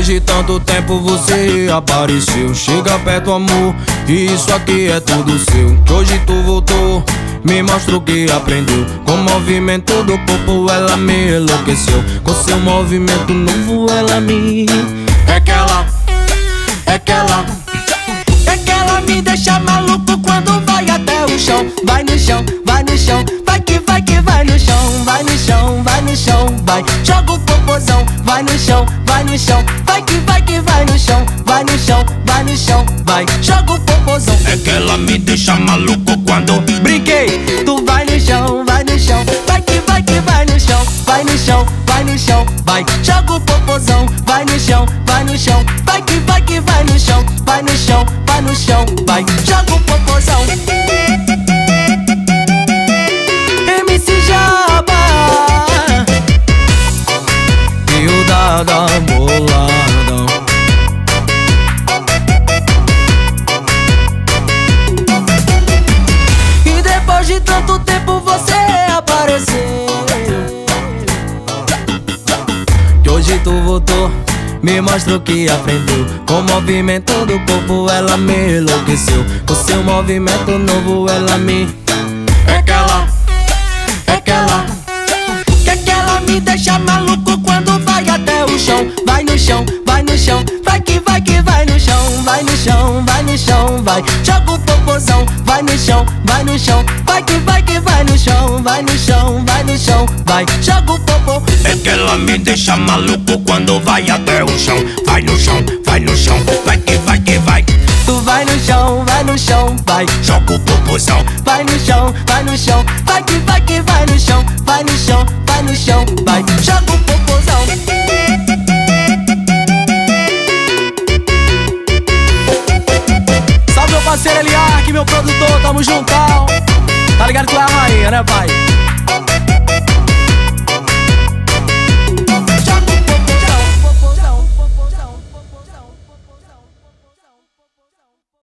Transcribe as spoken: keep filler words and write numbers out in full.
Depois de tanto tempo você apareceu. Chega perto, amor, e isso aqui é tudo seu. Que hoje tu voltou, me mostra o que aprendeu. Com o movimento do corpo ela me enlouqueceu. Com seu movimento novo ela me... É que ela, é que ela, é que ela me deixa maluco quando vai até o chão. Vai no chão, vai no chão, vai que vai que vai no chão. Vai no chão, vai no chão, vai. Joga o popozão, vai no chão, vai no chão. Vai que vai que vai no chão. Vai no chão, vai no chão, vai. Joga o popozão. É que ela me deixa maluco quando... Brinquei, tu vai no chão, vai no chão. Vai que vai que vai no chão. Vai no chão, vai no chão, vai. Joga o popozão, vai no chão, vai no chão. Vai que vai que vai no chão. Vai no chão, vai no chão, vai. Joga o popozão. M C Jaba e o Dada Boladão. E depois de tanto tempo você apareceu. Que hoje tu voltou, me mostra o que aprendeu. Com o movimento do corpo ela me enlouqueceu. Com seu movimento novo ela me... É que ela, é que ela, é que ela me deixa maluco quando vai até o chão. Vai no chão, vai no chão, vai que vai que vai no chão. Vai no chão, vai no chão, vai. Joga o popozão, vai no chão, vai no chão. Vai que vai que vai no chão. Vai no chão, vai no chão, vai. Joga o popô. É que ela me deixa maluco quando vai até o chão. Vai no chão, vai no chão, vai que vai que vai. Tu vai no chão, vai no chão, vai. Joga o popozão, vai no chão, vai no chão. Vai que vai que vai no chão. Vai no chão, vai no chão, vai. Joga o popozão. Salve meu parceiro Eliark, meu produtor, tamo juntão. Tá ligado que tu é a rainha, né, pai?